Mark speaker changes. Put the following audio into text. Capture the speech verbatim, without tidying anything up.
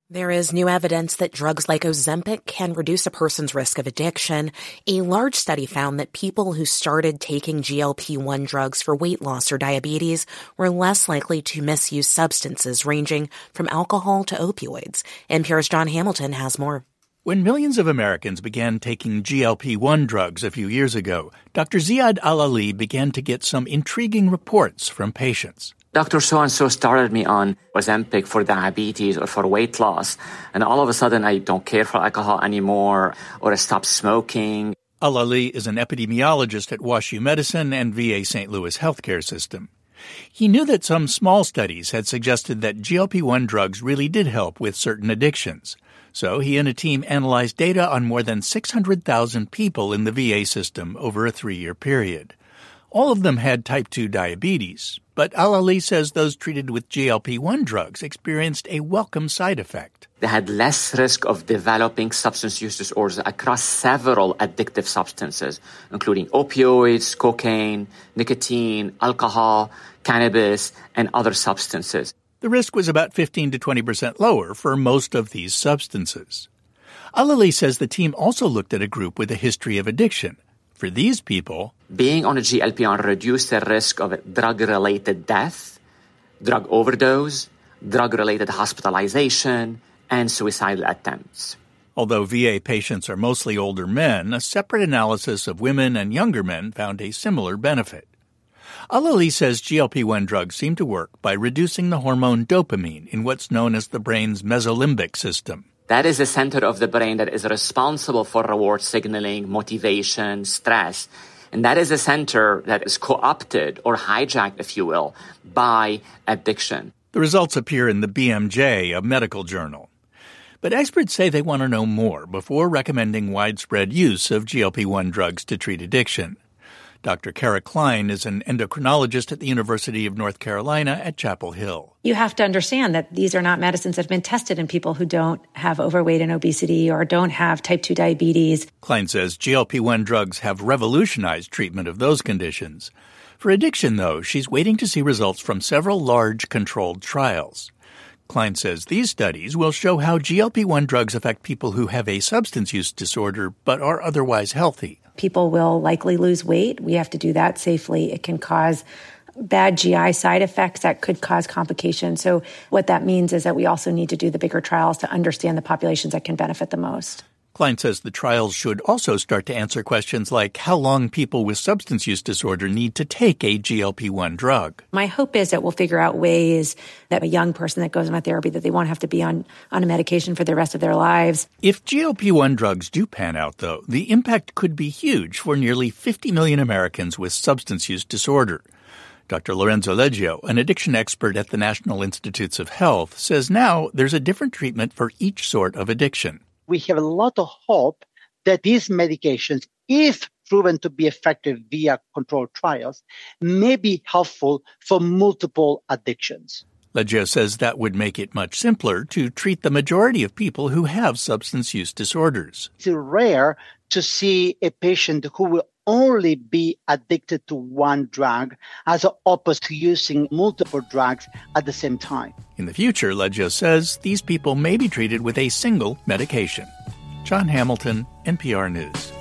Speaker 1: There is new evidence that drugs like Ozempic can reduce a person's risk of addiction. A large study found that people who started taking G L P one drugs for weight loss or diabetes were less likely to misuse substances ranging from alcohol to opioids. N P R's John Hamilton has more.
Speaker 2: When millions of Americans began taking G L P one drugs a few years ago, Doctor Ziad Al-Ali began to get some intriguing reports from patients.
Speaker 3: Doctor So-and-so started me on Ozempic for diabetes or for weight loss, and all of a sudden I don't care for alcohol anymore, or I stopped smoking.
Speaker 2: Al-Ali is an epidemiologist at WashU Medicine and V A Saint Louis healthcare system. He knew that some small studies had suggested that G L P one drugs really did help with certain addictions. So he and a team analyzed data on more than six hundred thousand people in the V A system over a three-year period. All of them had type two diabetes, but Al-Ali says those treated with G L P one drugs experienced a welcome side effect.
Speaker 3: They had less risk of developing substance use disorders across several addictive substances, including opioids, cocaine, nicotine, alcohol, cannabis, and other substances.
Speaker 2: The risk was about fifteen to twenty percent lower for most of these substances. Al-Ali says the team also looked at a group with a history of addiction. For these people,
Speaker 3: being on a G L P one reduced the risk of drug-related death, drug overdose, drug-related hospitalization, and suicidal attempts.
Speaker 2: Although V A patients are mostly older men, a separate analysis of women and younger men found a similar benefit. Al-Ali says G L P one drugs seem to work by reducing the hormone dopamine in what's known as the brain's mesolimbic system.
Speaker 3: That is the center of the brain that is responsible for reward signaling, motivation, stress. And that is a center that is co-opted or hijacked, if you will, by addiction.
Speaker 2: The results appear in the B M J, a medical journal. But experts say they want to know more before recommending widespread use of G L P one drugs to treat addiction. Doctor Kara Klein is an endocrinologist at the University of North Carolina at Chapel Hill.
Speaker 4: You have to understand that these are not medicines that have been tested in people who don't have overweight and obesity or don't have type two diabetes.
Speaker 2: Klein says G L P one drugs have revolutionized treatment of those conditions. For addiction, though, she's waiting to see results from several large controlled trials. Klein says these studies will show how G L P one drugs affect people who have a substance use disorder but are otherwise healthy.
Speaker 4: People will likely lose weight. We have to do that safely. It can cause bad G I side effects that could cause complications. So what that means is that we also need to do the bigger trials to understand the populations that can benefit the most.
Speaker 2: Klein says the trials should also start to answer questions like how long people with substance use disorder need to take a G L P one drug.
Speaker 4: My hope is that we'll figure out ways that a young person that goes on a therapy, that they won't have to be on, on a medication for the rest of their lives.
Speaker 2: If G L P one drugs do pan out, though, the impact could be huge for nearly fifty million Americans with substance use disorder. Doctor Lorenzo Leggio, an addiction expert at the National Institutes of Health, says now there's a different treatment for each sort of addiction.
Speaker 5: We have a lot of hope that these medications, if proven to be effective via controlled trials, may be helpful for multiple addictions.
Speaker 2: Leggio says that would make it much simpler to treat the majority of people who have substance use disorders.
Speaker 5: It's rare to see a patient who will only be addicted to one drug as opposed to using multiple drugs at the same time.
Speaker 2: In the future, Leggio says, these people may be treated with a single medication. John Hamilton, N P R News.